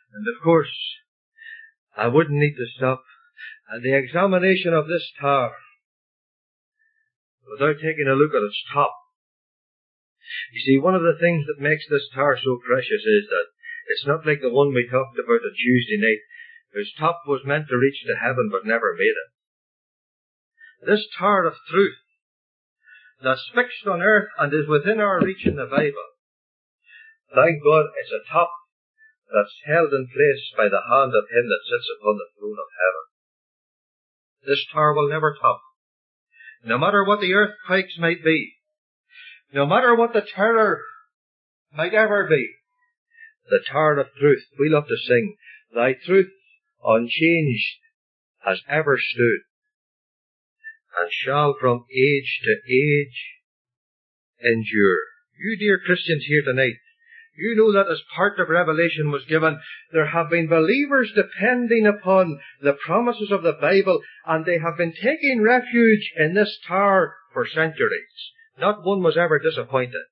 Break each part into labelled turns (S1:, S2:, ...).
S1: And of course, I wouldn't need to stop at the examination of this tower without taking a look at its top. You see, one of the things that makes this tower so precious is that it's not like the one we talked about on Tuesday night, whose top was meant to reach to heaven but never made it. This tower of truth that's fixed on earth and is within our reach in the Bible, thank God it's a top that's held in place by the hand of Him that sits upon the throne of heaven. This tower will never top. No matter what the earthquakes might be, no matter what the terror might ever be, the tower of truth, we love to sing, Thy truth unchanged has ever stood, and shall from age to age endure. You dear Christians here tonight, you know that as part of Revelation was given, there have been believers depending upon the promises of the Bible, and they have been taking refuge in this tower for centuries. Not one was ever disappointed.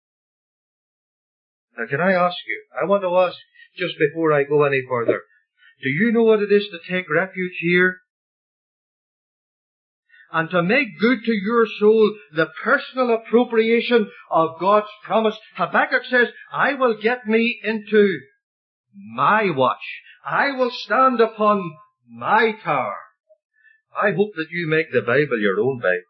S1: Now can I ask you, I want to ask just before I go any further, do you know what it is to take refuge here? And to make good to your soul the personal appropriation of God's promise. Habakkuk says, I will get me into my watch. I will stand upon my tower. I hope that you make the Bible your own Bible.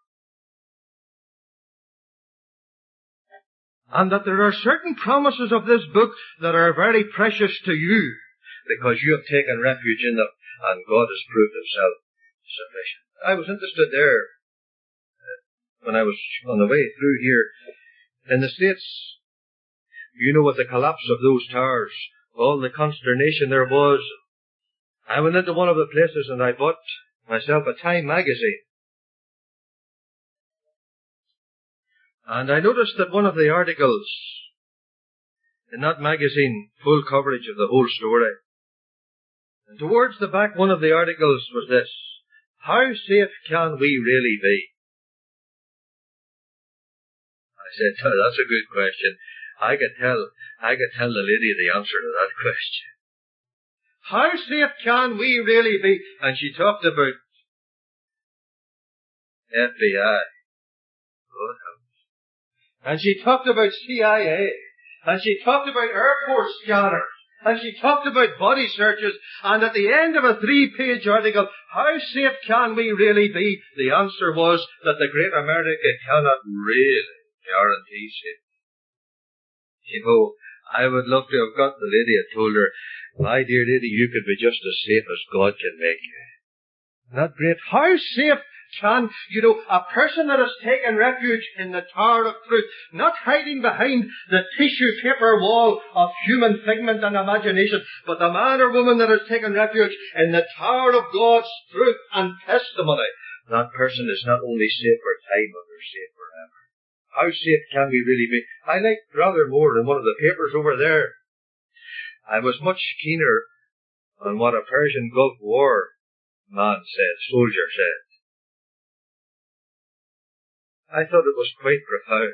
S1: And that there are certain promises of this book that are very precious to you, because you have taken refuge in them, and God has proved Himself sufficient. I was interested there, when I was on the way through here, in the States, you know, with the collapse of those towers, all the consternation there was. I went into one of the places and I bought myself a Time magazine. And I noticed that one of the articles in that magazine, full coverage of the whole story, and towards the back one of the articles was this: how safe can we really be? I said, oh, that's a good question. I could tell the lady the answer to that question. How safe can we really be? And she talked about FBI. God help us. And she talked about CIA. And she talked about Air Force scanners. And she talked about body searches. And at the end of a 3-page article, how safe can we really be? The answer was that the great America cannot really guarantee safety. You know, I would love to have got the lady and told her, my dear lady, you could be just as safe as God can make you. Isn't that great? How safe can, a person that has taken refuge in the tower of truth, not hiding behind the tissue paper wall of human figment and imagination, but the man or woman that has taken refuge in the tower of God's truth and testimony, that person is not only safe for time, but they're safe forever. How safe can we really be? I liked rather more than one of the papers over there. I was much keener on what a Persian Gulf War soldier said. I thought it was quite profound.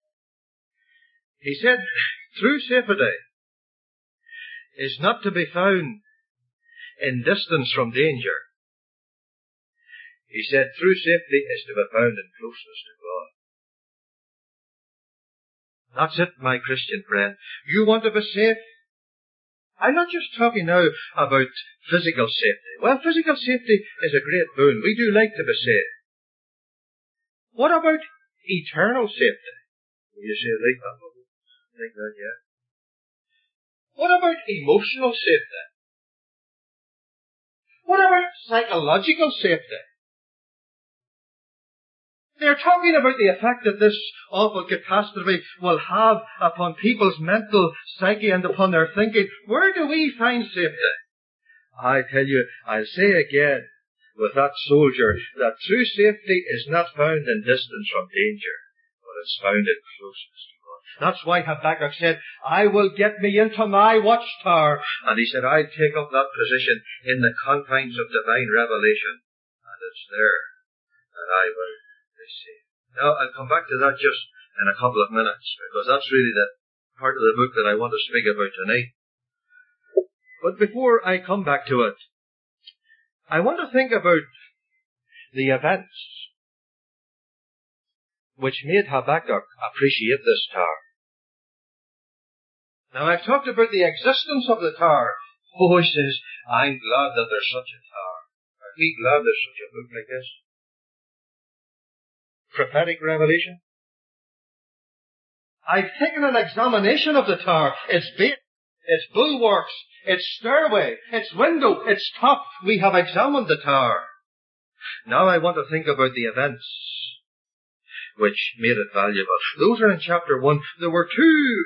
S1: He said, true safety is not to be found in distance from danger. He said, true safety is to be found in closeness to God. That's it, my Christian friend. You want to be safe? I'm not just talking now about physical safety. Well, physical safety is a great boon. We do like to be safe. What about eternal safety? You say, like that, yeah. What about emotional safety? What about psychological safety? They're talking about the effect that this awful catastrophe will have upon people's mental psyche and upon their thinking. Where do we find safety? I tell you, I'll say again, with that soldier, that true safety is not found in distance from danger, but it's found in closeness to God. That's why Habakkuk said, I will get me into my watchtower. And he said, I'll take up that position in the confines of divine revelation. And it's there that I will be safe. Now, I'll come back to that just in a couple of minutes, because that's really the part of the book that I want to speak about tonight. But before I come back to it, I want to think about the events which made Habakkuk appreciate this tower. Now, I've talked about the existence of the tower. Oh, he says, I'm glad that there's such a tower. Are we glad there's such a book like this? Prophetic revelation. I've taken an examination of the tower. Its base, its bulwarks, its stairway, its window, its top. We have examined the tower. Now I want to think about the events which made it valuable. Those are in chapter 1. There were two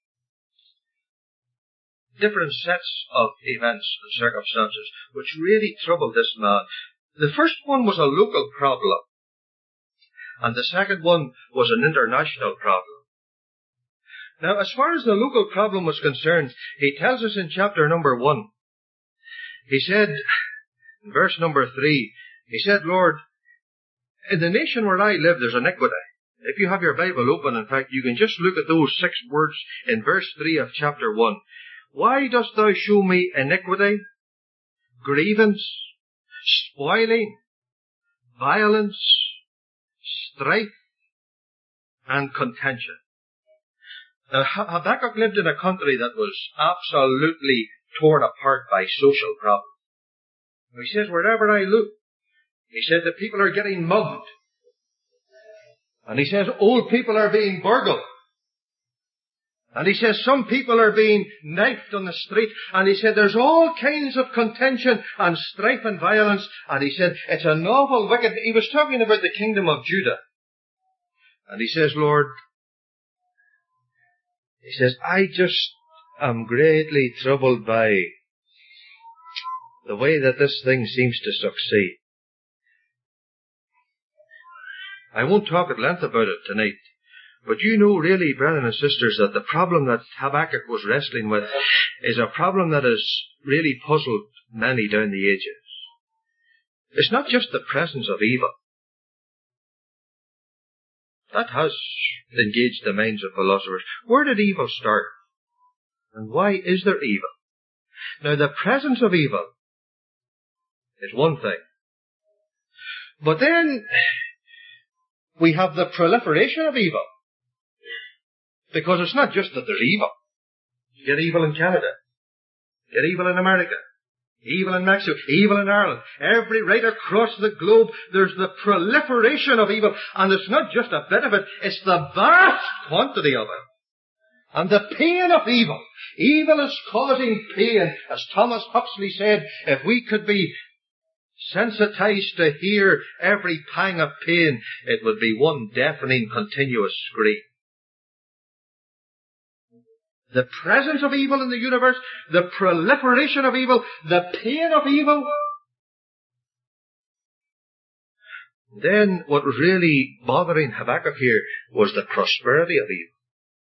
S1: different sets of events and circumstances which really troubled this man. The first one was a local problem, and the second one was an international problem. Now, as far as the local problem was concerned, he tells us in chapter number 1, he said, in verse number 3, he said, Lord, in the nation where I live, there's iniquity. If you have your Bible open, in fact, you can just look at those 6 words in verse 3 of chapter 1. Why dost thou show me iniquity, grievance, spoiling, violence, strife, and contention? Now, Habakkuk lived in a country that was absolutely torn apart by social problems. He says, wherever I look, he said that people are getting mugged. And he says, old people are being burgled. And he says, some people are being knifed on the street. And he said, there's all kinds of contention and strife and violence. And he said, it's an awful wicked. He was talking about the kingdom of Judah. And he says, Lord, he says, I just am greatly troubled by the way that this thing seems to succeed. I won't talk at length about it tonight, but you know really, brethren and sisters, that the problem that Habakkuk was wrestling with is a problem that has really puzzled many down the ages. It's not just the presence of evil. That has engaged the minds of philosophers. Where did evil start? And why is there evil? Now, the presence of evil is one thing. But then we have the proliferation of evil. Because it's not just that there's evil. You get evil in Canada. You get evil in America. Evil in Mexico. Evil in Ireland. Right across the globe, there's the proliferation of evil. And it's not just a bit of it. It's the vast quantity of it. And the pain of evil. Evil is causing pain. As Thomas Huxley said, if we could be sensitized to hear every pang of pain, it would be one deafening continuous scream. The presence of evil in the universe, the proliferation of evil, the pain of evil. Then what was really bothering Habakkuk here was the prosperity of evil.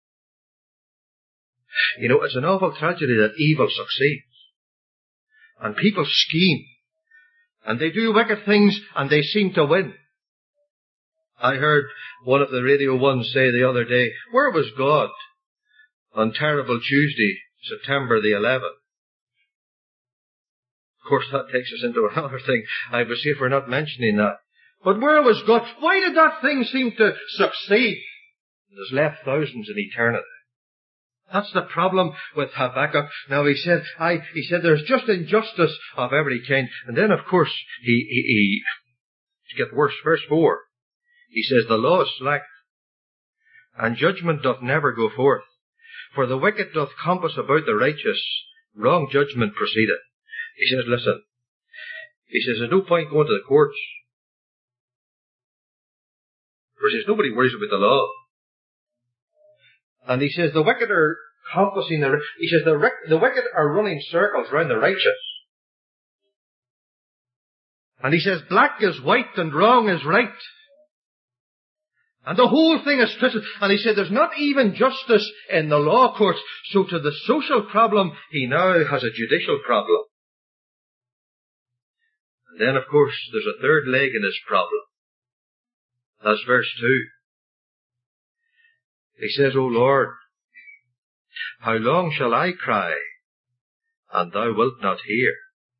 S1: You know, it's an awful tragedy that evil succeeds. And people scheme. And they do wicked things and they seem to win. I heard one of the Radio Ones say the other day, where was God on terrible Tuesday, September the 11th? Of course, that takes us into another thing. I was here for not mentioning that. But where was God? Why did that thing seem to succeed? It has left thousands in eternity. That's the problem with Habakkuk. Now he said there's just injustice of every kind. And then of course he gets worse. Verse 4. He says, the law is slack, and judgment doth never go forth. For the wicked doth compass about the righteous, wrong judgment proceedeth. He says, listen. He says, there's no point going to the courts. For he says, nobody worries about the law. And he says, the wicked are compassing he says, the wicked are running circles round the righteous. And he says, black is white and wrong is right. And the whole thing is twisted. And he said, there's not even justice in the law courts. So to the social problem, he now has a judicial problem. And then, of course, there's a third leg in his problem. That's verse 2. He says, O Lord, how long shall I cry and thou wilt not hear.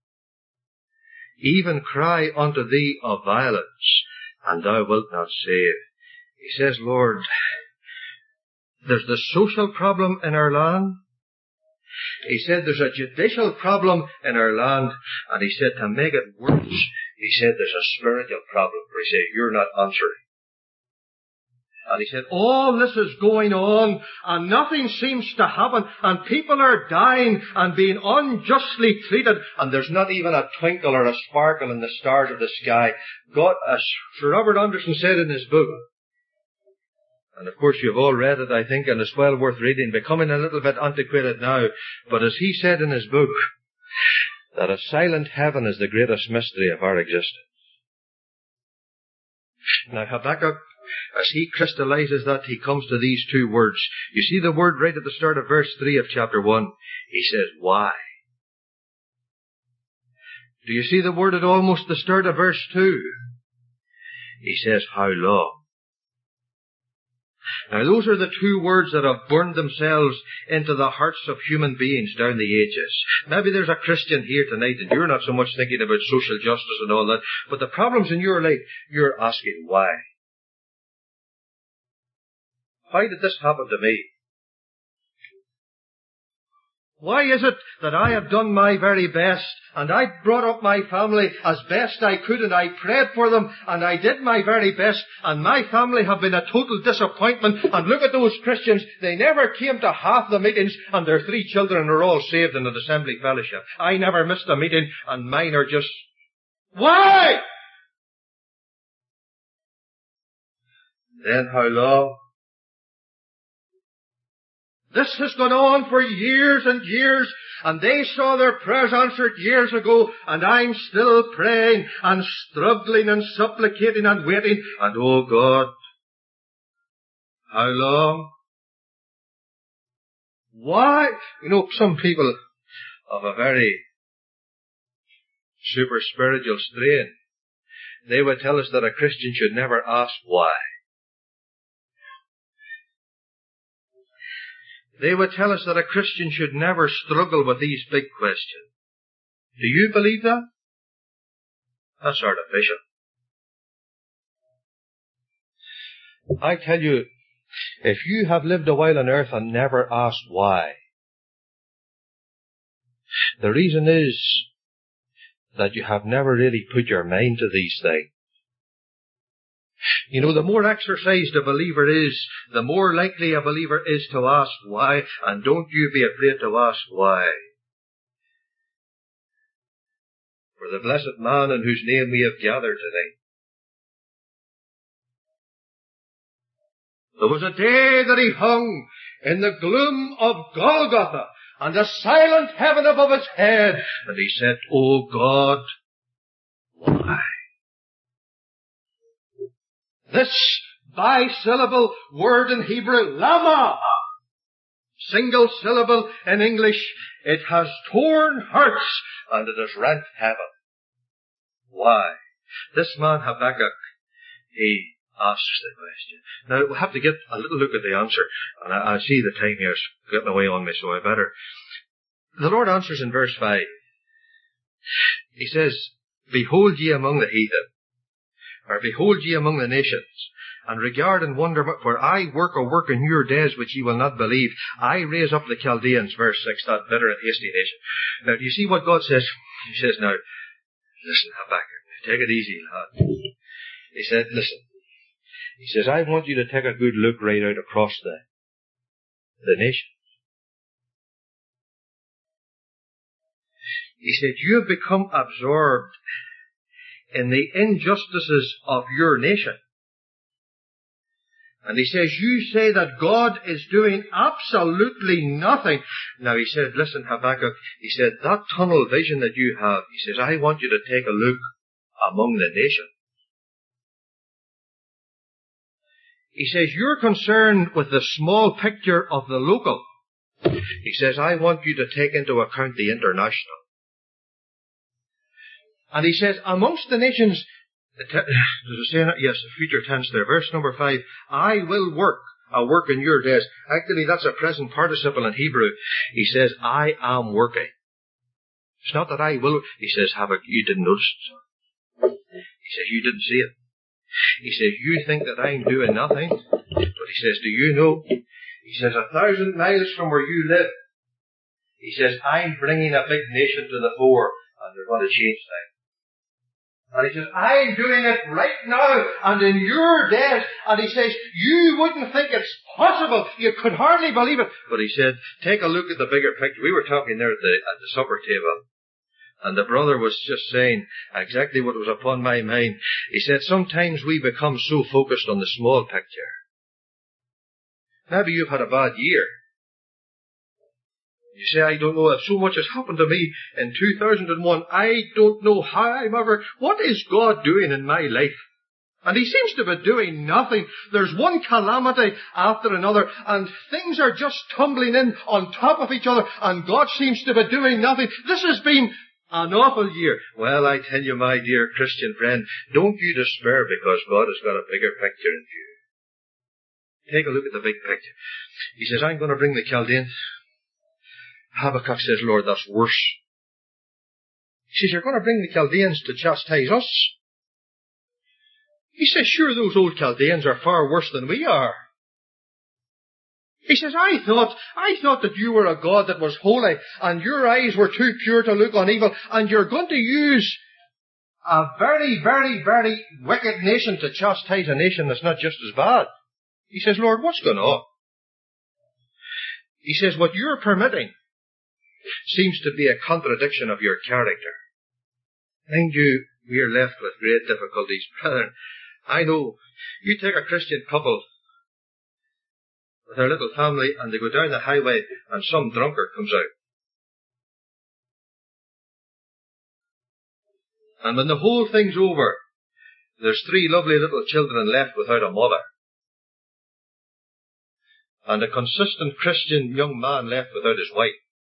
S1: Even cry unto thee of violence, and thou wilt not save. He says, Lord, there's the social problem in our land. He said there's a judicial problem in our land. And he said to make it worse, he said there's a spiritual problem. He said, you're not answering. And he said, all this is going on and nothing seems to happen and people are dying and being unjustly treated and there's not even a twinkle or a sparkle in the stars of the sky. God, as Sir Robert Anderson said in his book, and of course you've all read it, I think, and it's well worth reading, becoming a little bit antiquated now, but as he said in his book, that a silent heaven is the greatest mystery of our existence. Now Habakkuk, as he crystallizes that, he comes to these two words. You see the word right at the start of verse 3 of chapter 1. He says, why? Do you see the word at almost the start of verse 2? He says, how long? Now those are the two words that have burned themselves into the hearts of human beings down the ages. Maybe there's a Christian here tonight and you're not so much thinking about social justice and all that, but the problems in your life, you're asking why. Why did this happen to me? Why is it that I have done my very best and I brought up my family as best I could and I prayed for them and I did my very best and my family have been a total disappointment and look at those Christians, they never came to half the meetings and their 3 children are all saved in an assembly fellowship. I never missed a meeting and mine are just... Why? Then how long? This has gone on for years and years, and they saw their prayers answered years ago, and I'm still praying and struggling and supplicating and waiting, and oh God, how long? Why? You know, some people of a very super spiritual strain, they would tell us that a Christian should never ask why. They would tell us that a Christian should never struggle with these big questions. Do you believe that? That's artificial. I tell you, if you have lived a while on earth and never asked why, the reason is that you have never really put your mind to these things. You know, the more exercised a believer is, the more likely a believer is to ask why, and don't you be afraid to ask why. For the blessed man in whose name we have gathered tonight. There was a day that he hung in the gloom of Golgotha, and a silent heaven above his head, and he said, "O God, why?" This bisyllable word in Hebrew, lama, single syllable in English, it has torn hearts and it has rent heaven. Why? This man Habakkuk, he asks the question. Now, we'll have to get a little look at the answer. And I see the time here is getting away on me, so I better. The Lord answers in verse 5. He says, "Behold ye among the heathen, or behold ye among the nations, and regard and wonder, for I work a work in your days which ye will not believe. I raise up the Chaldeans," verse 6, that bitter and hasty nation. Now, do you see what God says? He says, now, listen, Habakkuk, take it easy, lad. He said, listen. He says, I want you to take a good look right out across the nation. He said, you have become absorbed in the injustices of your nation. And he says, you say that God is doing absolutely nothing. Now he said, listen, Habakkuk, he said, that tunnel vision that you have, he says, I want you to take a look among the nations. He says, you're concerned with the small picture of the local. He says, I want you to take into account the international. And he says, amongst the nations, does it say that? Yes, future tense there. Verse number 5, I will work a work in your days. Actually, that's a present participle in Hebrew. He says, I am working. It's not that I will. He says, Habakkuk, you didn't notice it, son. He says, you didn't see it. He says, you think that I'm doing nothing. But he says, do you know? He says, 1,000 miles from where you live, he says, I'm bringing a big nation to the fore, and they're going to change things. And he says, I'm doing it right now, and in your days. And he says, you wouldn't think it's possible. You could hardly believe it. But he said, take a look at the bigger picture. We were talking there at the supper table, and the brother was just saying exactly what was upon my mind. He said, sometimes we become so focused on the small picture. Maybe you've had a bad year. You say, I don't know if so much has happened to me in 2001. I don't know how I'm ever... What is God doing in my life? And he seems to be doing nothing. There's one calamity after another, and things are just tumbling in on top of each other, and God seems to be doing nothing. This has been an awful year. Well, I tell you, my dear Christian friend, don't you despair, because God has got a bigger picture in view. Take a look at the big picture. He says, I'm going to bring the Chaldeans. Habakkuk says, Lord, that's worse. He says, you're going to bring the Chaldeans to chastise us? He says, sure, those old Chaldeans are far worse than we are. He says, I thought that you were a God that was holy, and your eyes were too pure to look on evil, and you're going to use a very, very, very wicked nation to chastise a nation that's not just as bad. He says, Lord, what's going on? He says, what you're permitting seems to be a contradiction of your character. Mind you, we are left with great difficulties. Brethren, I know, you take a Christian couple with their little family, and they go down the highway, and some drunkard comes out. And when the whole thing's over, there's 3 lovely little children left without a mother. And a consistent Christian young man left without his wife.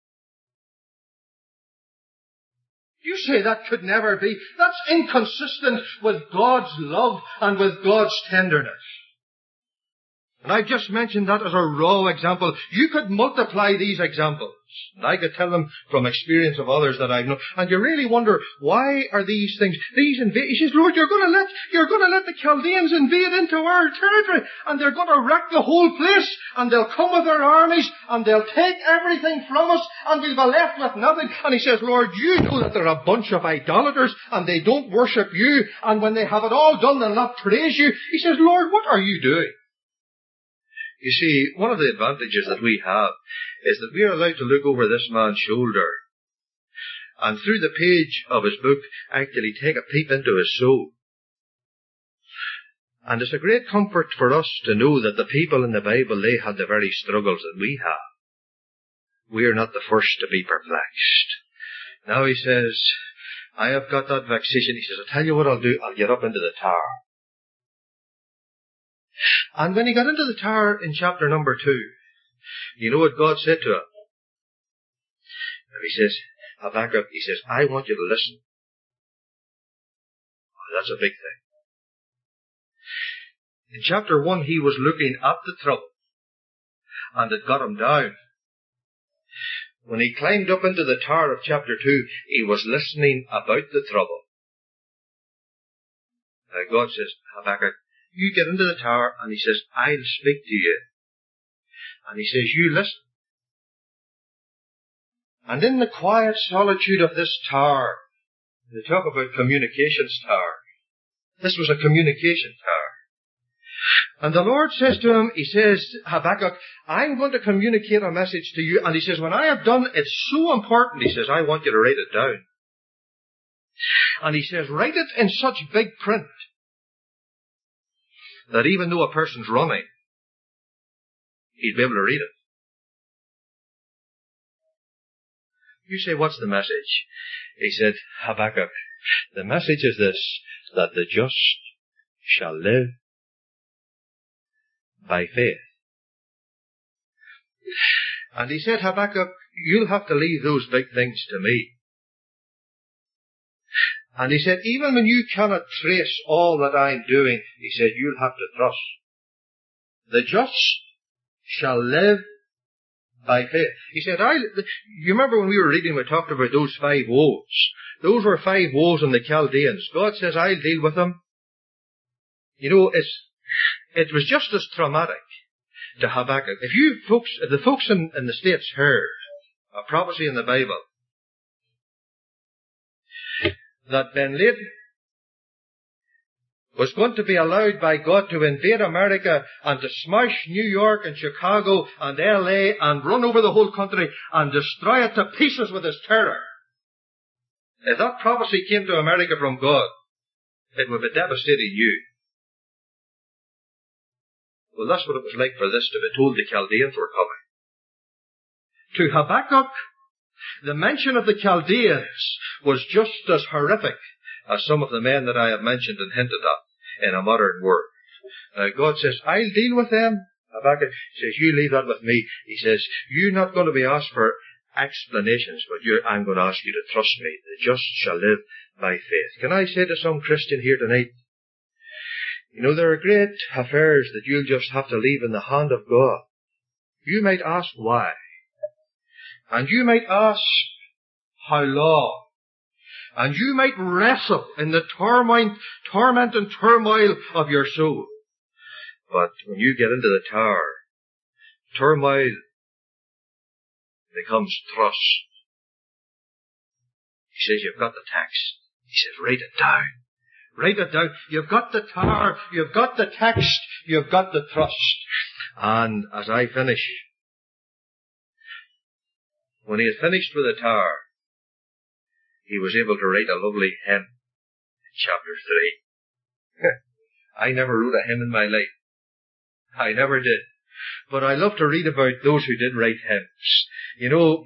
S1: You say that could never be. That's inconsistent with God's love and with God's tenderness. And I just mentioned that as a raw example. You could multiply these examples. And I could tell them from experience of others that I've known. And you really wonder, why are these things, he says, Lord, you're going to let the Chaldeans invade into our territory, and they're going to wreck the whole place, and they'll come with their armies, and they'll take everything from us, and we'll be left with nothing. And he says, Lord, you know that they're a bunch of idolaters, and they don't worship you, and when they have it all done, they'll not praise you. He says, Lord, what are you doing? You see, one of the advantages that we have is that we are allowed to look over this man's shoulder and through the page of his book actually take a peep into his soul. And it's a great comfort for us to know that the people in the Bible, they had the very struggles that we have. We are not the first to be perplexed. Now he says, I have got that vexation. He says, I'll tell you what I'll do. I'll get up into the tower. And when he got into the tower in chapter number 2, you know what God said to him? He says, Habakkuk, he says, I want you to listen. Oh, that's a big thing. In chapter 1, he was looking at the trouble, and it got him down. When he climbed up into the tower of chapter 2, he was listening about the trouble. Now God says, Habakkuk, you get into the tower, and he says, I'll speak to you. And he says, you listen. And in the quiet solitude of this tower, they talk about communications tower. This was a communication tower. And the Lord says to him, he says, Habakkuk, I'm going to communicate a message to you. And he says, when I have done, it's so important, he says, I want you to write it down. And he says, write it in such big print that even though a person's running, he'd be able to read it. You say, what's the message? He said, Habakkuk, the message is this, that the just shall live by faith. And he said, Habakkuk, you'll have to leave those big things to me. And he said, even when you cannot trace all that I'm doing, he said, you'll have to trust. The just shall live by faith. He said, you remember when we were reading, we talked about those 5 woes. Those were 5 woes on the Chaldeans. God says, I'll deal with them. You know, it was just as traumatic to Habakkuk. If the folks in the States heard a prophecy in the Bible that Ben Laden was going to be allowed by God to invade America and to smash New York and Chicago and LA and run over the whole country and destroy it to pieces with his terror. If that prophecy came to America from God, it would be devastating you. Well, that's what it was like for this to be told the Chaldeans were coming. To Habakkuk, the mention of the Chaldeans was just as horrific as some of the men that I have mentioned and hinted at in a modern world. God says, I'll deal with them. Habakkuk says, you leave that with me. He says, you're not going to be asked for explanations, but I'm going to ask you to trust me. The just shall live by faith. Can I say to some Christian here tonight, you know, there are great affairs that you'll just have to leave in the hand of God. You might ask why. And you might ask how long. And you might wrestle in the torment and turmoil of your soul. But when you get into the tower, turmoil becomes trust. He says, you've got the text. He says, write it down. Write it down. You've got the tower, you've got the text, you've got the trust. And as I finish, when he had finished with the tower, he was able to write a lovely hymn in chapter 3. I never wrote a hymn in my life. I never did. But I love to read about those who did write hymns. You know,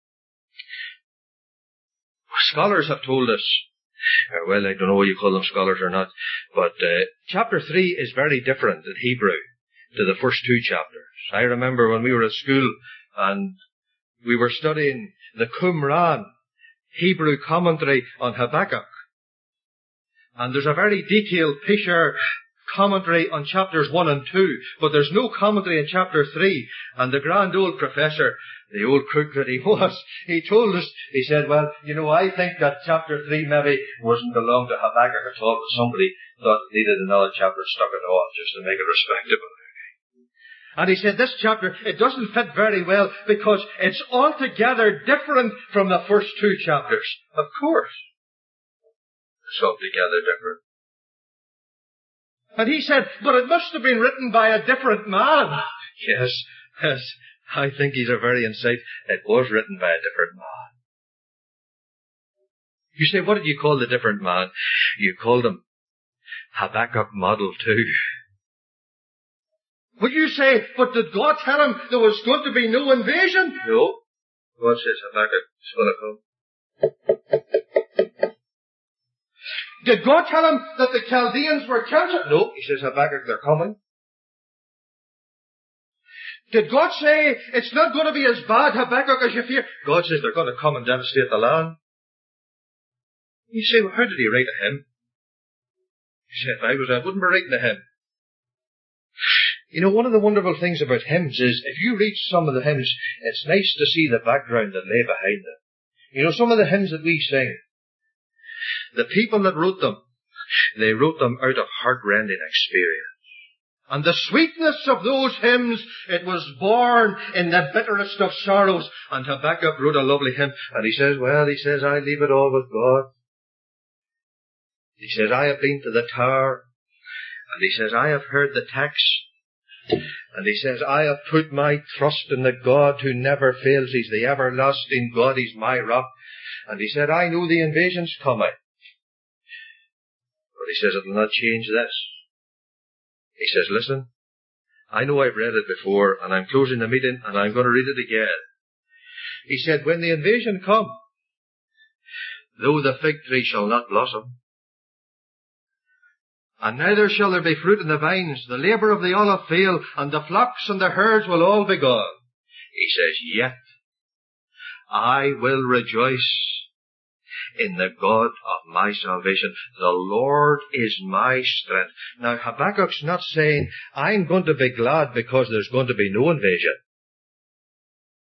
S1: scholars have told us, well, I don't know whether you call them scholars or not, but chapter 3 is very different in Hebrew to the first 2 chapters. I remember when we were at school and we were studying the Qumran Hebrew commentary on Habakkuk. And there's a very detailed Pisher commentary on chapters 1 and 2, but there's no commentary in chapter 3. And the grand old professor, the old crook that he was, he told us, he said, well, you know, I think that chapter 3 maybe wasn't belong to Habakkuk at all, but somebody thought it needed another chapter, stuck it on just to make it respectable. And he said, this chapter, it doesn't fit very well because it's altogether different from the first 2 chapters. Of course, it's altogether different. And he said, but it must have been written by a different man. Yes, I think he's a very insight. It was written by a different man. You say, what did you call the different man? You called him Habakkuk Model 2. Would you say, but did God tell him there was going to be no invasion? No. God says Habakkuk is going to come. Did God tell him that the Chaldeans were killed? No. He says, Habakkuk, they're coming. Did God say, it's not going to be as bad, Habakkuk, as you fear? God says they're going to come and devastate the land. You say, well, how did he write a hymn? He said, if I was, I wouldn't be writing a hymn. You know, one of the wonderful things about hymns is, if you read some of the hymns, it's nice to see the background that lay behind them. You know, some of the hymns that we sing, the people that wrote them, they wrote them out of heart-rending experience. And the sweetness of those hymns, it was born in the bitterest of sorrows. And Habakkuk wrote a lovely hymn, and he says, I leave it all with God. He says, I have been to the tower, and he says, I have heard the text. And he says, I have put my trust in the God who never fails. He's the everlasting God. He's my rock. And he said, I know the invasion's coming. But he says, it will not change this. He says, listen, I know I've read it before, and I'm closing the meeting, and I'm going to read it again. He said, when the invasion come, though the fig tree shall not blossom, and neither shall there be fruit in the vines, the labour of the olive fail, and the flocks and the herds will all be gone. He says, yet I will rejoice in the God of my salvation. The Lord is my strength. Now, Habakkuk's not saying, I'm going to be glad because there's going to be no invasion.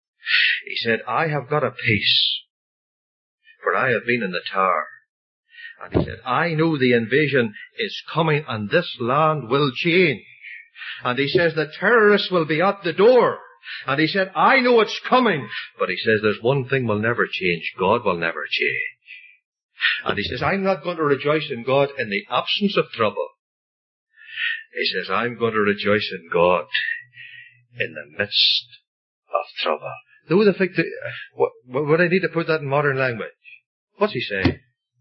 S1: said, I have got a peace, for I have been in the tower. And he said, I know the invasion is coming and this land will change. And he says, the terrorists will be at the door. And he said, I know it's coming. But he says, there's one thing will never change. God will never change. And he says, I'm not going to rejoice in God in the absence of trouble. He says, I'm going to rejoice in God in the midst of trouble. Though the fact that, would I need to put that in modern language? What's he saying?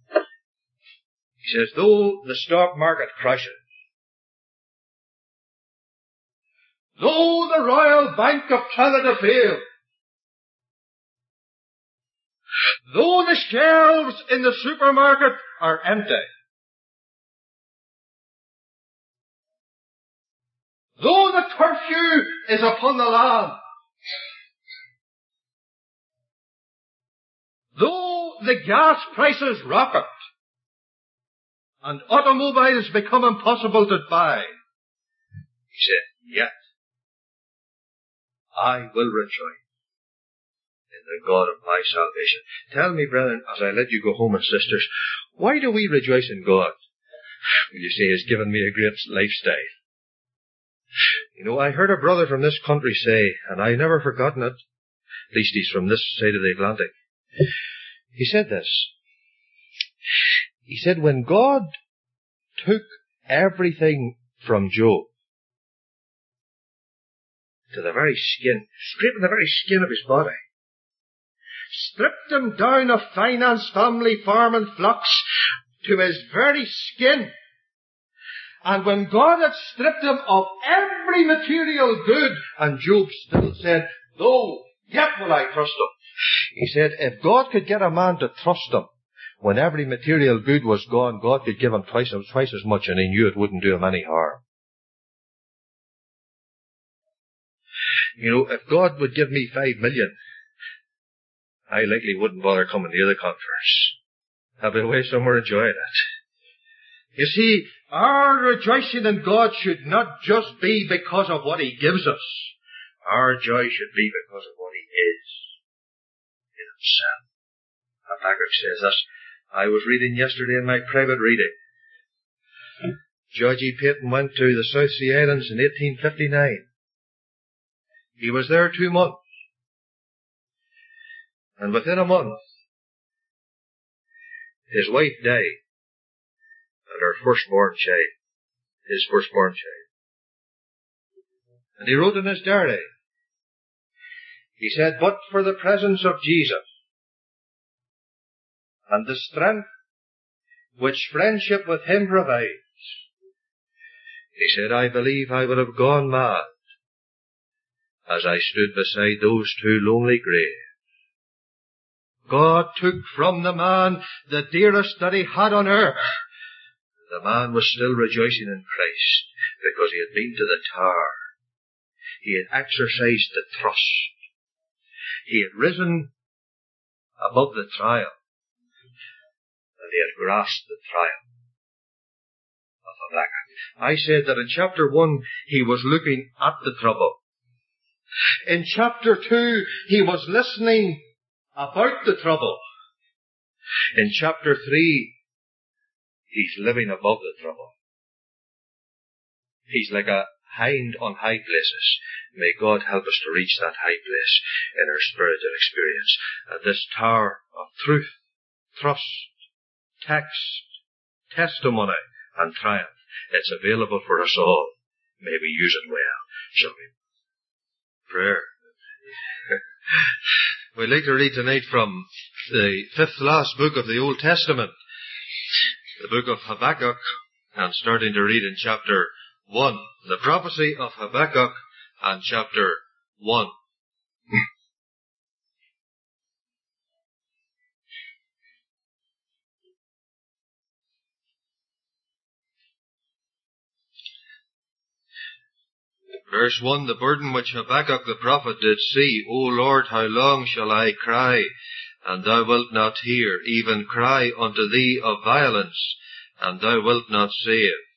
S1: He says, though the stock market crashes, though the Royal Bank of Canada fails, though the shelves in the supermarket are empty, though the curfew is upon the land, though the gas prices rocket, and automobiles become impossible to buy, he said, yet I will rejoice in the God of my salvation. Tell me, brethren, as I let you go home, and sisters, why do we rejoice in God? Well, you see, He's given me a great lifestyle. You know, I heard a brother from this country say, and I've never forgotten it, at least he's from this side of the Atlantic. He said this. He said, when God took everything from Job to the very skin, scraping the very skin of his body, stripped him down of finance, family, farm and flocks to his very skin, and when God had stripped him of every material good, and Job still said, though, yet will I trust him. He said, if God could get a man to trust him, when every material good was gone, God could give him twice as much, and he knew it wouldn't do him any harm. You know, if God would give me 5 million, I likely wouldn't bother coming to the conference. I'd be away somewhere enjoying it. You see, our rejoicing in God should not just be because of what He gives us. Our joy should be because of what He is in Himself. Habakkuk says this. I was reading yesterday in my private reading. George E. Payton went to the South Sea Islands in 1859. He was there 2 months. And within a month, his wife died, and her firstborn child, his firstborn child. And he wrote in his diary, he said, but for the presence of Jesus, and the strength which friendship with Him provides, he said, I believe I would have gone mad as I stood beside those 2 lonely graves. God took from the man the dearest that he had on earth. The man was still rejoicing in Christ because he had been to the tower. He had exercised the trust. He had risen above the trial. And he had grasped the trial of Habakkuk. I said that in chapter 1 he was looking at the trouble. In chapter 2 he was listening about the trouble. In chapter 3 he's living above the trouble. He's like a hind on high places. May God help us to reach that high place in our spiritual experience. At this tower of truth, trust, text, testimony and triumph. It's available for us all. May we use it well, shall we? Prayer. We'd like to read tonight from the 5th last book of the Old Testament, the book of Habakkuk, and starting to read in chapter 1, the prophecy of Habakkuk and chapter 1. Verse 1, the burden which Habakkuk the prophet did see, O Lord, how long shall I cry, and thou wilt not hear, even cry unto thee of violence, and thou wilt not save?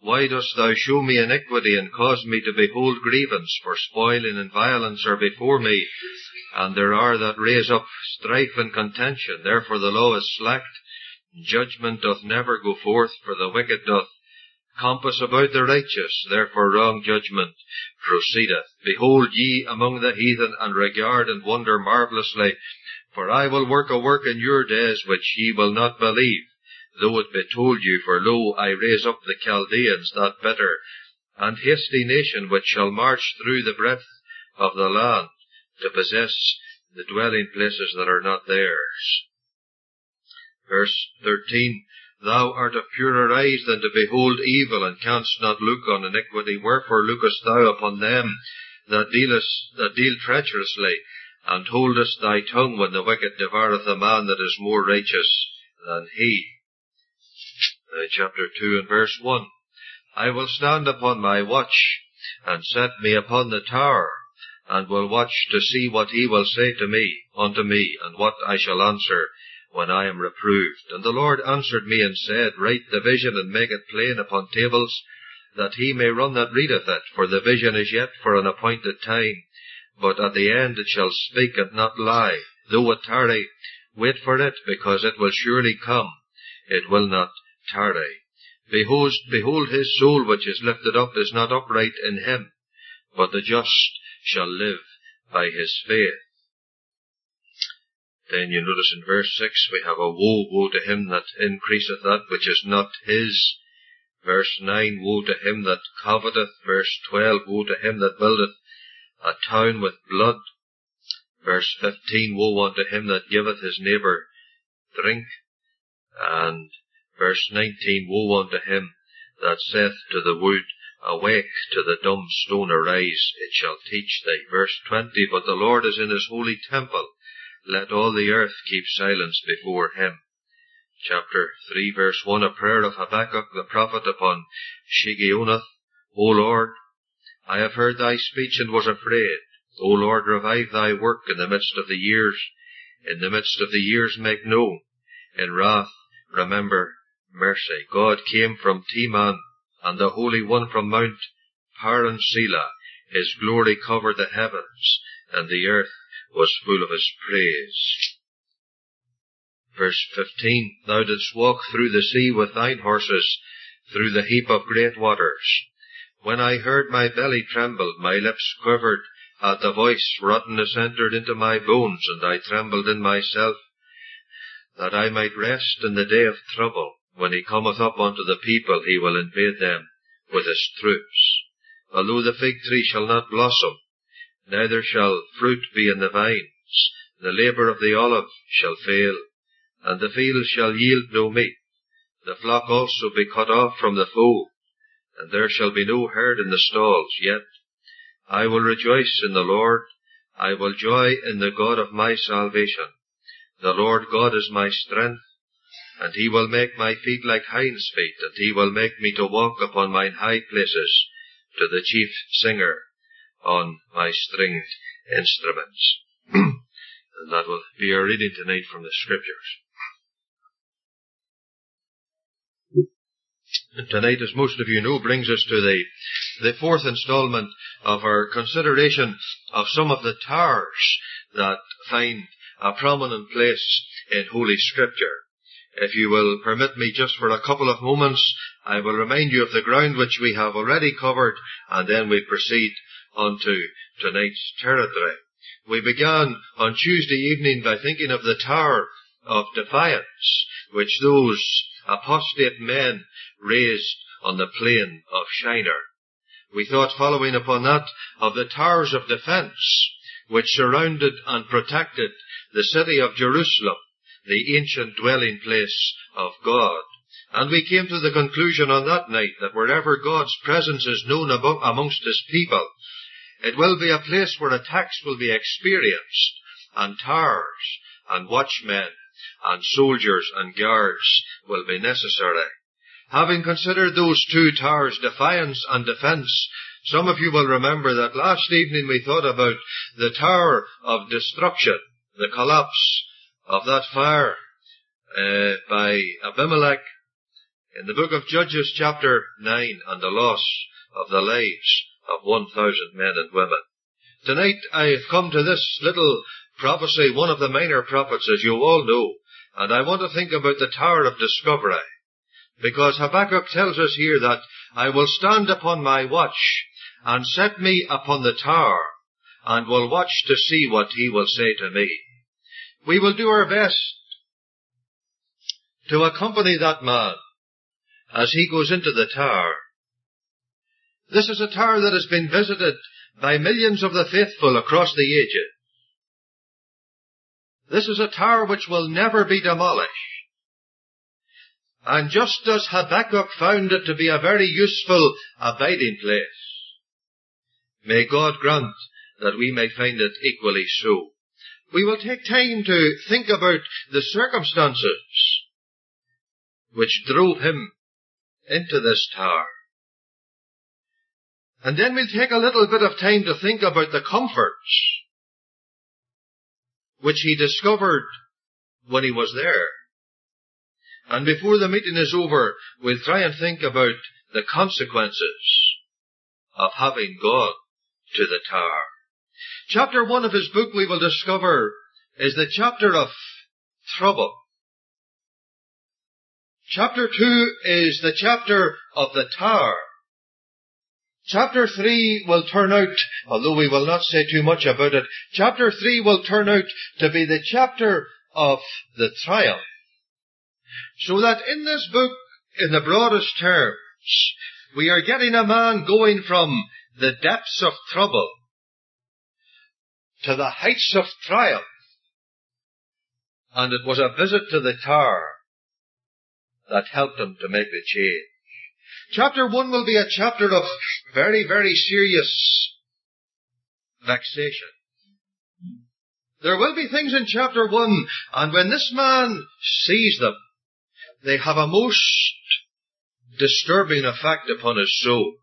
S1: Why dost thou show me iniquity, and cause me to behold grievance? For spoiling and violence are before me, and there are that raise up strife and contention. Therefore the law is slacked, and judgment doth never go forth, for the wicked doth compass about the righteous, therefore wrong judgment proceedeth. Behold ye among the heathen, and regard and wonder marvellously, for I will work a work in your days which ye will not believe, though it be told you. For lo, I raise up the Chaldeans, that bitter and hasty nation, which shall march through the breadth of the land, to possess the dwelling places that are not theirs. Verse 13, Thou art of purer eyes than to behold evil, and canst not look on iniquity. Wherefore lookest thou upon them that deal treacherously, and holdest thy tongue when the wicked devoureth a man that is more righteous than he? Chapter 2 and verse 1. I will stand upon my watch, and set me upon the tower, and will watch to see what he will say unto me, and what I shall answer when I am reproved. And the Lord answered me and said, Write the vision, and make it plain upon tables, that he may run that readeth it. For the vision is yet for an appointed time, but at the end it shall speak and not lie. Though it tarry, wait for it, because it will surely come. It will not tarry. Behold, his soul which is lifted up is not upright in him, but the just shall live by his faith. Then you notice in verse 6 we have a woe to him that increaseth that which is not his. Verse 9, woe to him that coveteth. Verse 12, woe to him that buildeth a town with blood. Verse 15, woe unto him that giveth his neighbour drink. And verse 19, woe unto him that saith to the wood, Awake, to the dumb stone arise, it shall teach thee. Verse 20, but the Lord is in his holy temple, let all the earth keep silence before him. Chapter 3, verse 1, a prayer of Habakkuk the prophet upon Shigionoth. O Lord, I have heard thy speech and was afraid. O Lord, revive thy work in the midst of the years. In the midst of the years make known. In wrath remember mercy. God came from Teman, and the Holy One from Mount Paran Selah. His glory covered the heavens, and the earth was full of his praise. Verse 15, Thou didst walk through the sea with thine horses, through the heap of great waters. When I heard, my belly trembled, my lips quivered at the voice. Rottenness entered into my bones, and I trembled in myself, that I might rest in the day of trouble. When he cometh up unto the people, he will invade them with his troops. Although the fig tree shall not blossom, neither shall fruit be in the vines, the labour of the olive shall fail, and the field shall yield no meat. The flock also be cut off from the fold, and there shall be no herd in the stalls. Yet I will rejoice in the Lord, I will joy in the God of my salvation. The Lord God is my strength, and he will make my feet like hinds' feet, and he will make me to walk upon mine high places, to the chief singer on my stringed instruments. And that will be our reading tonight from the Scriptures. And tonight, as most of you know, brings us to the fourth installment of our consideration of some of the towers that find a prominent place in Holy Scripture. If you will permit me just for a couple of moments, I will remind you of the ground which we have already covered, and then we proceed on to tonight's territory. We began on Tuesday evening by thinking of the Tower of Defiance, which those apostate men raised on the plain of Shinar. We thought, following upon that, of the towers of defense, which surrounded and protected the city of Jerusalem, the ancient dwelling place of God. And we came to the conclusion on that night that wherever God's presence is known amongst his people, it will be a place where attacks will be experienced, and towers, and watchmen, and soldiers, and guards will be necessary. Having considered those two towers, defiance and defense, some of you will remember that last evening we thought about the Tower of Destruction, the collapse of that fire by Abimelech in the book of Judges chapter 9 on the loss of the lives of 1,000 men and women. Tonight I have come to this little prophecy, one of the minor prophets, as you all know, and I want to think about the Tower of Discovery, because Habakkuk tells us here that I will stand upon my watch and set me upon the tower, and will watch to see what he will say to me. We will do our best to accompany that man as he goes into the tower. This is a tower that has been visited by millions of the faithful across the ages. This is a tower which will never be demolished. And just as Habakkuk found it to be a very useful abiding place, may God grant that we may find it equally so. We will take time to think about the circumstances which drove him into this tower. And then we'll take a little bit of time to think about the comforts which he discovered when he was there. And before the meeting is over, we'll try and think about the consequences of having gone to the tower. Chapter 1 of his book, we will discover, is the chapter of trouble. Chapter 2 is the chapter of the tower. Chapter 3 will turn out, although we will not say too much about it, chapter 3 will turn out to be the chapter of the triumph. So that in this book, in the broadest terms, we are getting a man going from the depths of trouble to the heights of triumph. And it was a visit to the tower that helped him to make the change. Chapter 1 will be a chapter of very, very serious vexation. There will be things in chapter 1, and when this man sees them, they have a most disturbing effect upon his soul.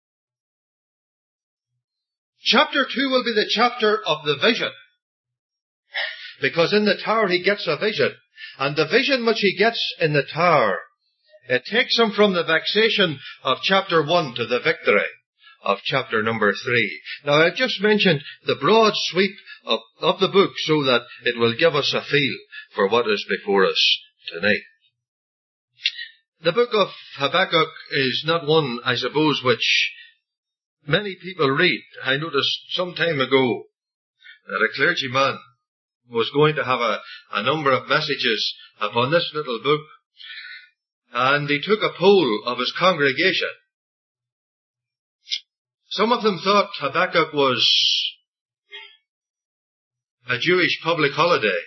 S1: Chapter 2 will be the chapter of the vision, because in the tower he gets a vision, and the vision which he gets in the tower, it takes him from the vexation of chapter 1 to the victory of chapter number 3. Now, I've just mentioned the broad sweep of the book so that it will give us a feel for what is before us tonight. The book of Habakkuk is not one, I suppose, which many people read. I noticed some time ago that a clergyman was going to have a number of messages upon this little book, and he took a poll of his congregation. Some of them thought Habakkuk was a Jewish public holiday.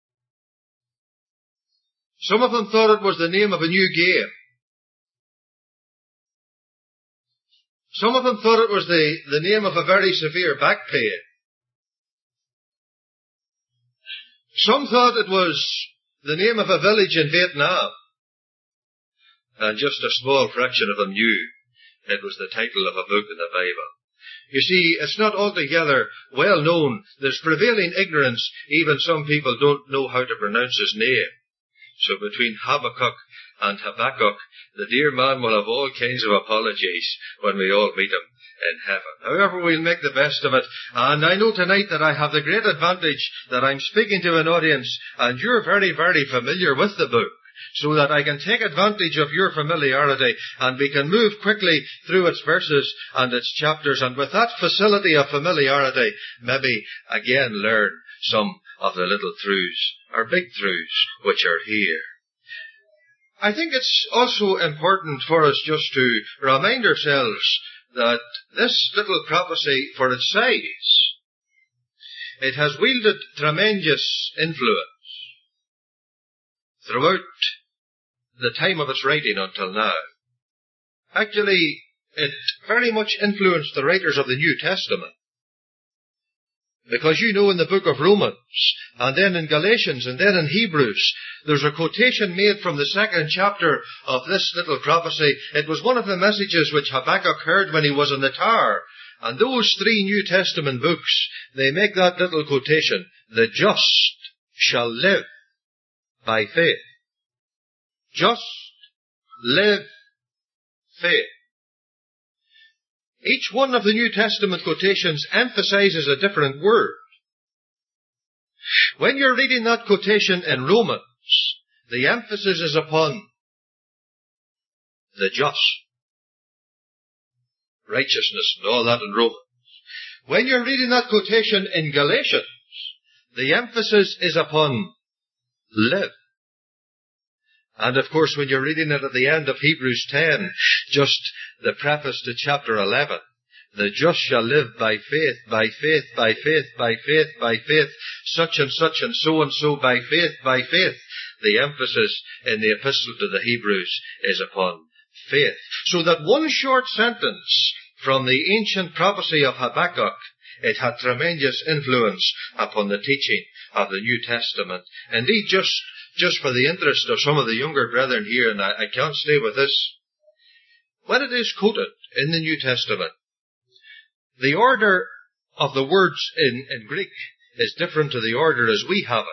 S1: Some of them thought it was the name of a new game. Some of them thought it was the name of a very severe back pain. Some thought it was the name of a village in Vietnam. And just a small fraction of them knew it was the title of a book in the Bible. You see, it's not altogether well known. There's prevailing ignorance. Even some people don't know how to pronounce his name. So between Habakkuk and Habakkuk, the dear man will have all kinds of apologies when we all meet him in heaven. However, we'll make the best of it. And I know tonight that I have the great advantage that I'm speaking to an audience, and you're very, very familiar with the book, so that I can take advantage of your familiarity, and we can move quickly through its verses and its chapters, and with that facility of familiarity, maybe again learn some of the little truths, or big truths, which are here. I think it's also important for us just to remind ourselves that this little prophecy, for its size, it has wielded tremendous influence throughout the time of its writing until now. Actually, it very much influenced the writers of the New Testament. Because you know in the book of Romans, and then in Galatians, and then in Hebrews, there's a quotation made from the second chapter of this little prophecy. It was one of the messages which Habakkuk heard when he was in the tower. And those 3 New Testament books, they make that little quotation, "The just shall live by faith." Just
S2: live, faith. Each one of the New Testament quotations emphasizes a different word. When you're reading that quotation in Romans, the emphasis is upon the just, righteousness and all that in Romans. When you're reading that quotation in Galatians, the emphasis is upon live. And of course, when you're reading it at the end of Hebrews 10, just the preface to chapter 11, the just shall live by faith, by faith, by faith, by faith, by faith, such and so by faith, by faith. The emphasis in the epistle to the Hebrews is upon faith. So that one short sentence from the ancient prophecy of Habakkuk, it had tremendous influence upon the teaching of the New Testament. Indeed, just for the interest of some of the younger brethren here, and I can't stay with this, when it is quoted in the New Testament, the order of the words in Greek is different to the order as we have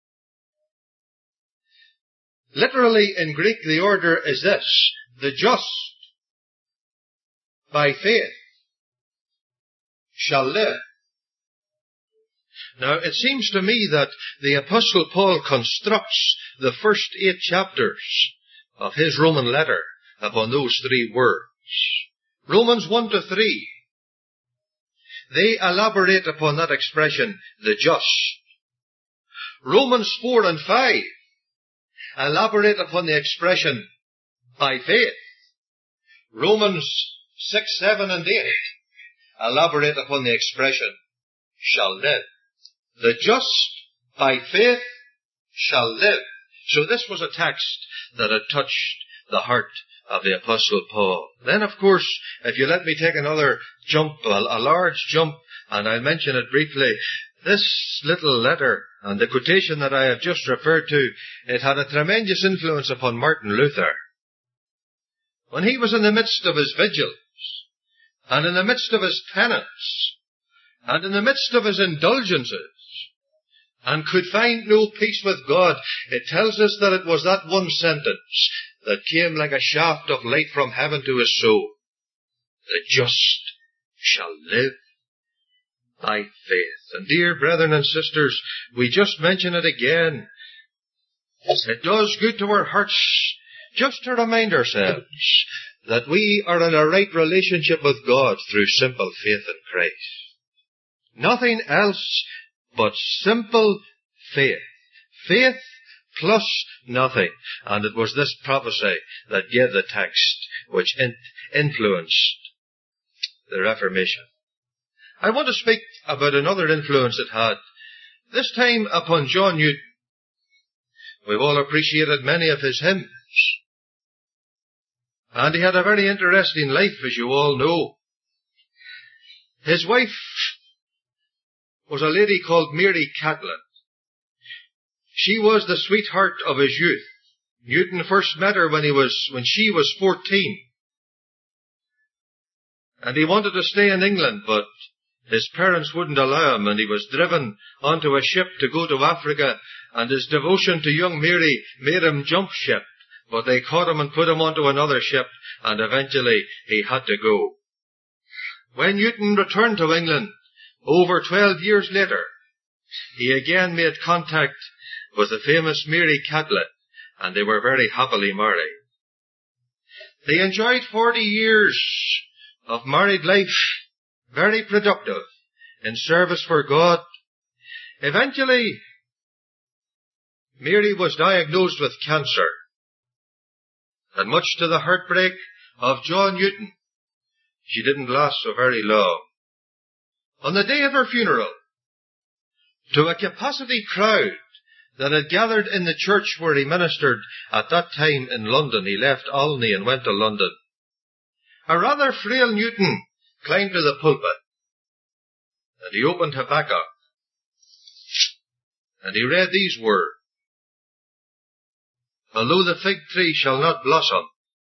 S2: it. Literally in Greek, the order is this: the just by faith shall live. Now, it seems to me that the Apostle Paul constructs the first 8 chapters of his Roman letter upon those 3 words. Romans 1 to 3, they elaborate upon that expression, the just. Romans 4 and 5 elaborate upon the expression, by faith. Romans 6, 7 and 8 elaborate upon the expression, shall live. The just by faith shall live. So this was a text that had touched the heart of the Apostle Paul. Then, of course, if you let me take another jump, a large jump, and I'll mention it briefly, this little letter and the quotation that I have just referred to, it had a tremendous influence upon Martin Luther. When he was in the midst of his vigils, and in the midst of his penance, and in the midst of his indulgences, and could find no peace with God, it tells us that it was that one sentence that came like a shaft of light from heaven to his soul. The just shall live by faith. And dear brethren and sisters, we just mention it again. It does good to our hearts just to remind ourselves that we are in a right relationship with God through simple faith in Christ. Nothing else but simple faith. Faith plus nothing. And it was this prophecy that gave the text which influenced the Reformation. I want to speak about another influence it had, this time upon John Newton. We've all appreciated many of his hymns. And he had a very interesting life, as you all know. His wife was a lady called Mary Catlin. She was the sweetheart of his youth. Newton first met her when she was 14. And he wanted to stay in England, but his parents wouldn't allow him, and he was driven onto a ship to go to Africa, and his devotion to young Mary made him jump ship. But they caught him and put him onto another ship, and eventually he had to go. When Newton returned to England, over 12 years later, he again made contact with the famous Mary Catlin, and they were very happily married. They enjoyed 40 years of married life, very productive, in service for God. Eventually, Mary was diagnosed with cancer, and much to the heartbreak of John Newton, she didn't last so very long. On the day of her funeral, to a capacity crowd that had gathered in the church where he ministered at that time in London, he left Olney and went to London, a rather frail Newton climbed to the pulpit, and he opened Habakkuk, and he read these words: Although the fig tree shall not blossom,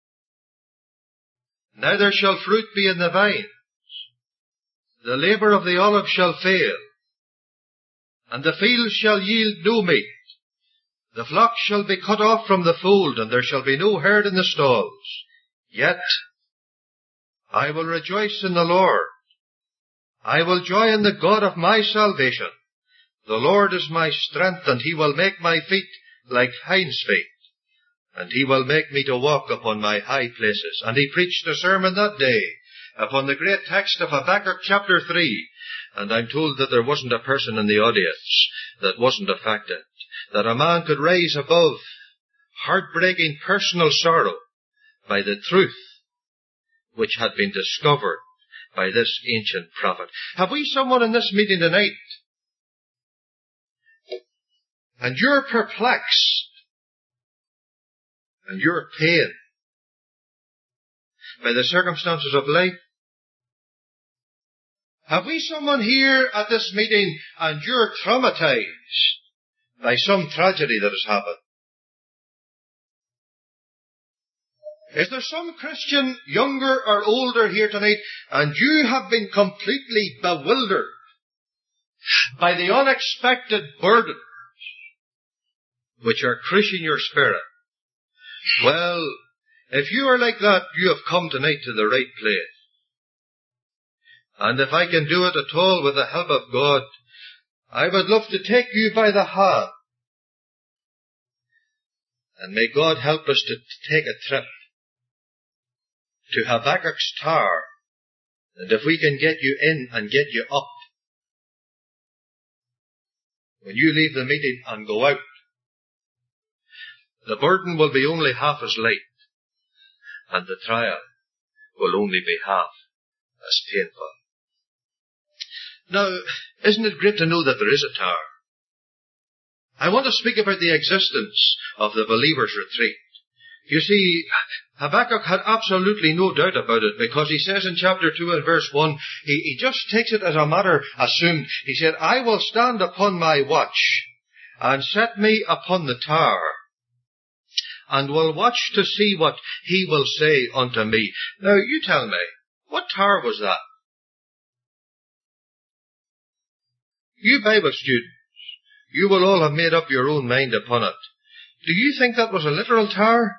S2: neither shall fruit be in the vines, the labour of the olive shall fail, and the field shall yield no meat, The flock shall be cut off from the fold, and there shall be no herd in the stalls. Yet I will rejoice in the Lord. I will joy in the God of my salvation. The Lord is my strength, and he will make my feet like hinds' feet, and he will make me to walk upon my high places. And he preached a sermon that day upon the great text of Habakkuk chapter 3. And I'm told that there wasn't a person in the audience that wasn't affected, that a man could rise above heartbreaking personal sorrow by the truth which had been discovered by this ancient prophet. Have we someone in this meeting tonight, and you're perplexed, and you're pained by the circumstances of life? Have we someone here at this meeting, and you're traumatized by some tragedy that has happened? Is there some Christian, younger or older here tonight, and you have been completely bewildered by the unexpected burdens which are crushing your spirit? Well, if you are like that, you have come tonight to the right place. And if I can do it at all with the help of God, I would love to take you by the hand. And may God help us to take a trip to Habakkuk's Tower. And if we can get you in and get you up, when you leave the meeting and go out, the burden will be only half as light, and the trial will only be half as painful. Now, isn't it great to know that there is a tower? I want to speak about the existence of the believer's retreat. You see, Habakkuk had absolutely no doubt about it, because he says in chapter 2 and verse 1, he just takes it as a matter assumed. He said, I will stand upon my watch, and set me upon the tower, and will watch to see what he will say unto me. Now, you tell me, what tower was that? You Bible students, you will all have made up your own mind upon it. Do you think that was a literal tower?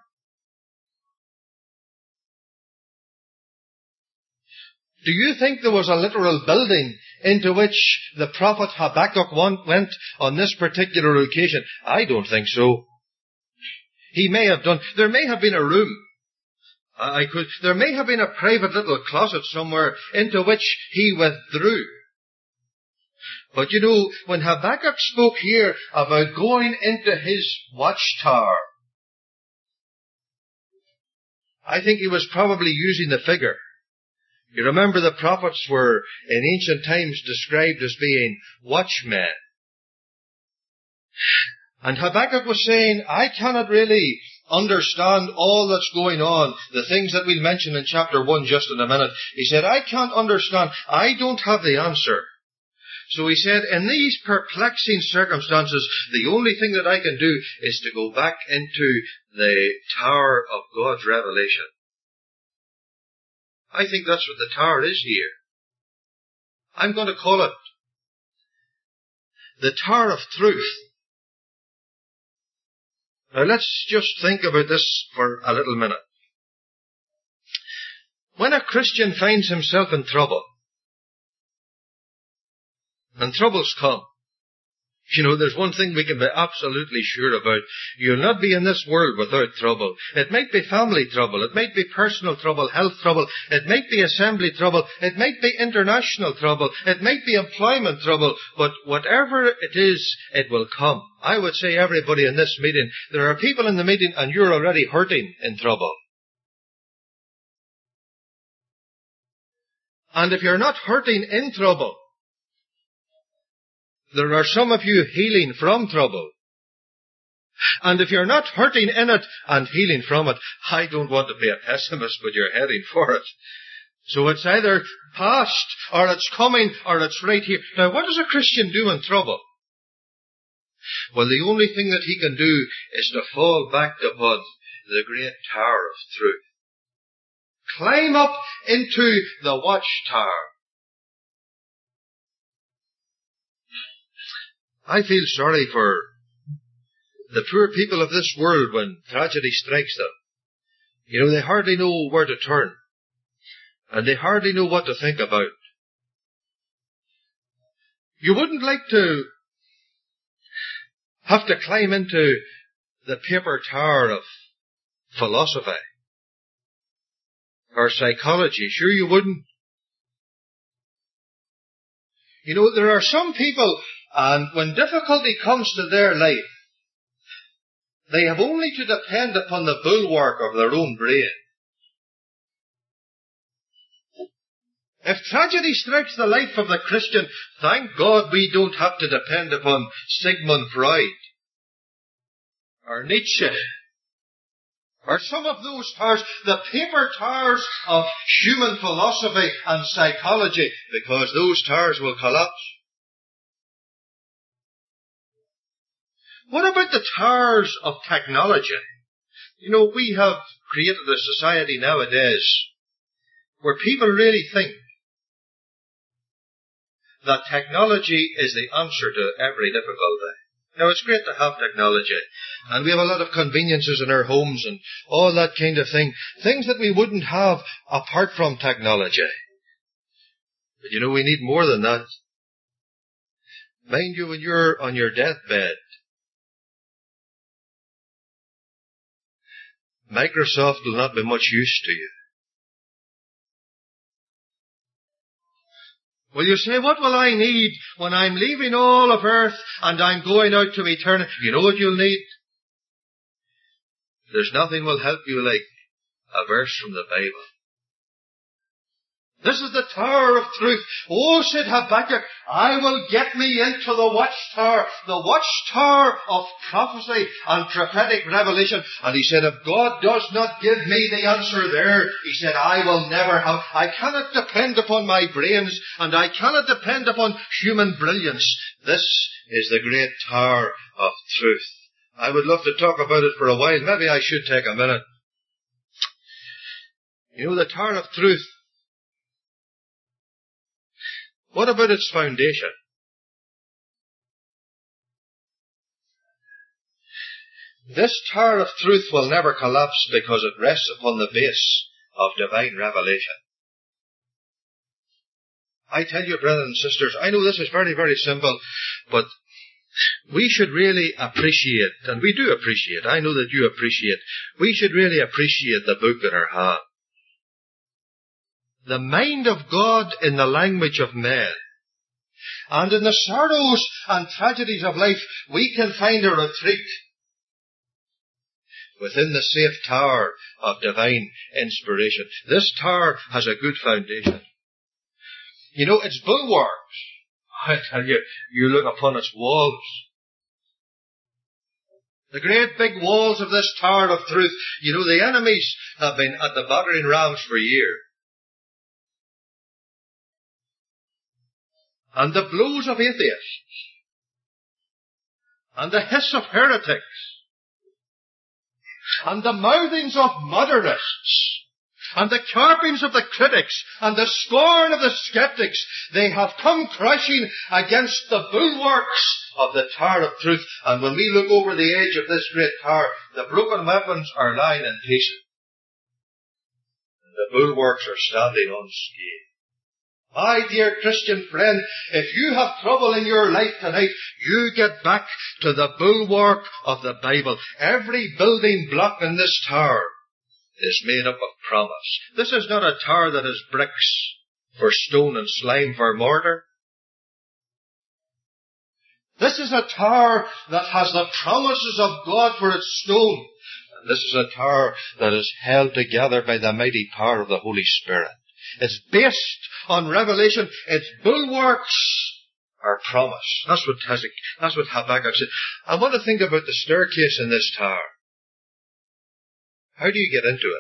S2: Do you think there was a literal building into which the prophet Habakkuk went on this particular occasion? I don't think so. He may have done. There may have been a room. There may have been a private little closet somewhere into which he withdrew. But you know, when Habakkuk spoke here about going into his watchtower, I think he was probably using the figure. You remember the prophets were in ancient times described as being watchmen. And Habakkuk was saying, I cannot really understand all that's going on, the things that we'll mention in chapter 1 just in a minute. He said, I can't understand. I don't have the answer. So he said, in these perplexing circumstances, the only thing that I can do is to go back into the tower of God's revelation. I think that's what the tower is here. I'm going to call it the Tower of Truth. Now let's just think about this for a little minute. When a Christian finds himself in trouble, and troubles come, you know, there's one thing we can be absolutely sure about. You'll not be in this world without trouble. It might be family trouble. It might be personal trouble, health trouble. It might be assembly trouble. It might be international trouble. It might be employment trouble. But whatever it is, it will come. I would say everybody in this meeting, there are people in the meeting and you're already hurting in trouble. And if you're not hurting in trouble, there are some of you healing from trouble. And if you're not hurting in it and healing from it, I don't want to be a pessimist, but you're heading for it. So it's either past, or it's coming, or it's right here. Now, what does a Christian do in trouble? Well, the only thing that he can do is to fall back upon the great tower of truth. Climb up into the watchtower. I feel sorry for the poor people of this world, when tragedy strikes them, they hardly know where to turn. And they hardly know what to think about. You wouldn't like to have to climb into the paper tower of philosophy or psychology. Sure you wouldn't. There are some people, and when difficulty comes to their life, they have only to depend upon the bulwark of their own brain. If tragedy strikes the life of the Christian, thank God we don't have to depend upon Sigmund Freud or Nietzsche or some of those towers, the paper towers of human philosophy and psychology, because those towers will collapse. What about the towers of technology? We have created a society nowadays where people really think that technology is the answer to every difficulty. Now, it's great to have technology, and we have a lot of conveniences in our homes and all that kind of thing. Things that we wouldn't have apart from technology. But we need more than that. Mind you, when you're on your deathbed, Microsoft will not be much use to you. Well, you say, what will I need when I'm leaving all of earth and I'm going out to eternity? You know what you'll need? There's nothing will help you like a verse from the Bible. This is the tower of truth. Oh, said Habakkuk, I will get me into the watchtower of prophecy and prophetic revelation. And he said, if God does not give me the answer there, he said, I will never have. I cannot depend upon my brains, and I cannot depend upon human brilliance. This is the great tower of truth. I would love to talk about it for a while. Maybe I should take a minute. The tower of truth. What about its foundation? This tower of truth will never collapse because it rests upon the base of divine revelation. I tell you, brothers and sisters, I know this is very, very simple, but we should really appreciate, and we do appreciate, I know that you appreciate, we should really appreciate the book in our hand. The mind of God in the language of men. And in the sorrows and tragedies of life, we can find a retreat within the safe tower of divine inspiration. This tower has a good foundation. Its bulwarks, I tell you, you look upon its walls. The great big walls of this tower of truth, the enemies have been at the battering rams for years. And the blows of atheists, and the hiss of heretics, and the mouthings of modernists, and the carpings of the critics, and the scorn of the skeptics, they have come crashing against the bulwarks of the tower of truth. And when we look over the edge of this great tower, the broken weapons are lying in pieces, and the bulwarks are standing unscathed. My dear Christian friend, if you have trouble in your life tonight, you get back to the bulwark of the Bible. Every building block in this tower is made up of promise. This is not a tower that has bricks for stone and slime for mortar. This is a tower that has the promises of God for its stone. And this is a tower that is held together by the mighty power of the Holy Spirit. It's based on revelation. Its bulwarks are promise. That's what Habakkuk said. I want to think about the staircase in this tower. How do you get into it?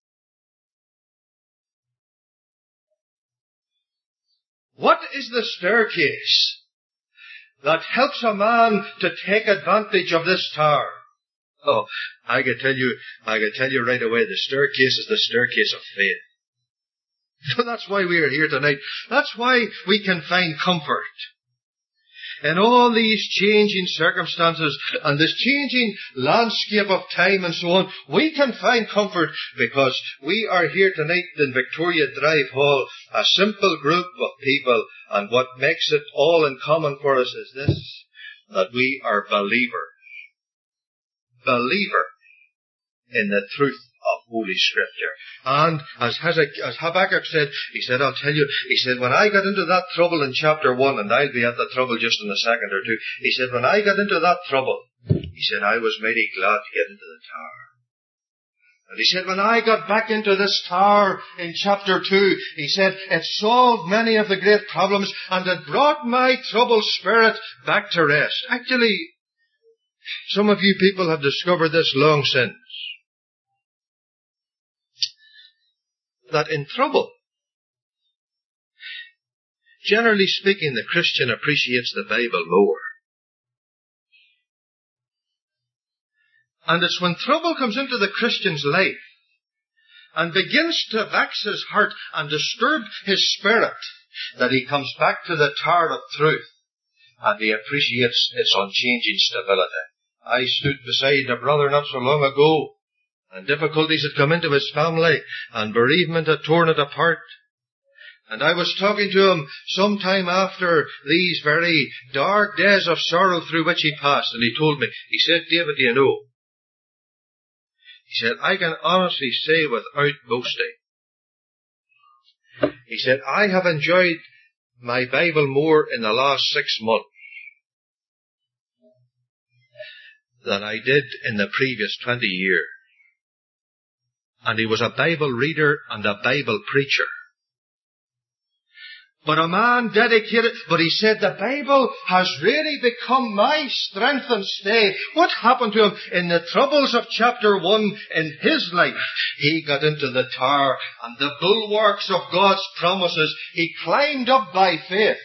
S2: What is the staircase that helps a man to take advantage of this tower? Oh, I can tell you right away, the staircase is the staircase of faith. So that's why we are here tonight. That's why we can find comfort. In all these changing circumstances and this changing landscape of time and so on, we can find comfort because we are here tonight in Victoria Drive Hall, a simple group of people, and what makes it all in common for us is this, that we are believers. Believer in the truth of Holy Scripture. And as Habakkuk said, he said, I'll tell you, he said, when I got into that trouble in chapter 1, and I'll be at the trouble just in a second or two, he said, when I got into that trouble, he said, I was mighty glad to get into the tower. And he said, when I got back into this tower in chapter 2, he said, it solved many of the great problems and it brought my troubled spirit back to rest. Actually, some of you people have discovered this long since. That in trouble, generally speaking, the Christian appreciates the Bible more. And it's when trouble comes into the Christian's life and begins to vex his heart and disturb his spirit that he comes back to the tower of truth and he appreciates its unchanging stability. I stood beside a brother not so long ago, and difficulties had come into his family, and bereavement had torn it apart. And I was talking to him sometime after these very dark days of sorrow through which he passed, and he told me, he said, David, you know, he said, I can honestly say without boasting, he said, I have enjoyed my Bible more in the last 6 months than I did in the previous 20 years. And he was a Bible reader and a Bible preacher. But a man dedicated, but he said the Bible has really become my strength and stay. What happened to him in the troubles of chapter 1 in his life? He got into the tower and the bulwarks of God's promises. He climbed up by faith.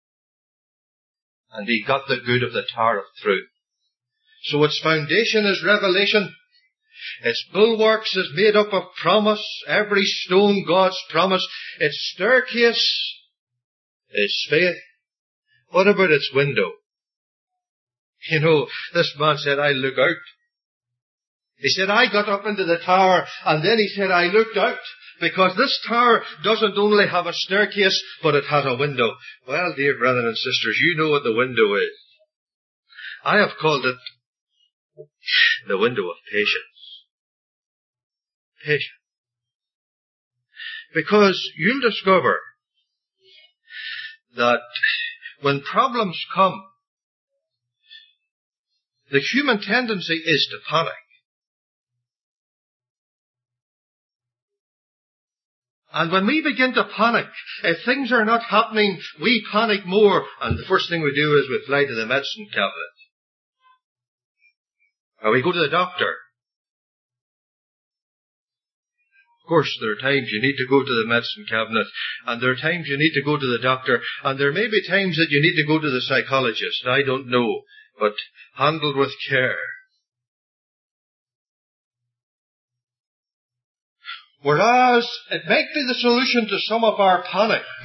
S2: And he got the good of the tower of truth. So its foundation is revelation. Its bulwarks is made up of promise. Every stone God's promise. Its staircase is faith. What about its window? You know, this man said, I look out. He said, I got up into the tower and then he said, I looked out because this tower doesn't only have a staircase, but it has a window. Well, dear brothers and sisters, you know what the window is. I have called it the window of patience. Patience. Because you'll discover that when problems come, the human tendency is to panic. And when we begin to panic, if things are not happening, we panic more. And the first thing we do is we fly to the medicine cabinet. Or we go to the doctor. Of course, there are times you need to go to the medicine cabinet, and there are times you need to go to the doctor, and there may be times that you need to go to the psychologist. I don't know, but handled with care. Whereas it might be the solution to some of our panic